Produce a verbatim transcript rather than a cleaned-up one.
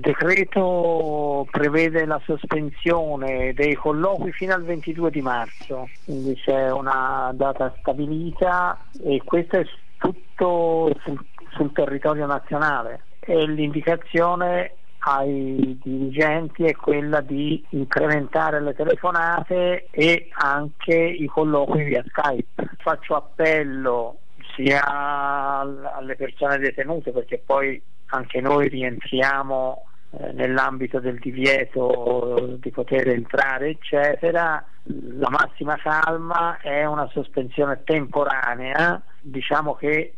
decreto prevede la sospensione dei colloqui fino al ventidue di marzo, quindi c'è una data stabilita e questo è tutto sul, sul territorio nazionale, e l'indicazione ai dirigenti è quella di incrementare le telefonate e anche i colloqui via Skype. Faccio appello sia alle persone detenute, perché poi anche noi rientriamo eh, nell'ambito del divieto di poter entrare eccetera. La massima calma, è una sospensione temporanea, diciamo che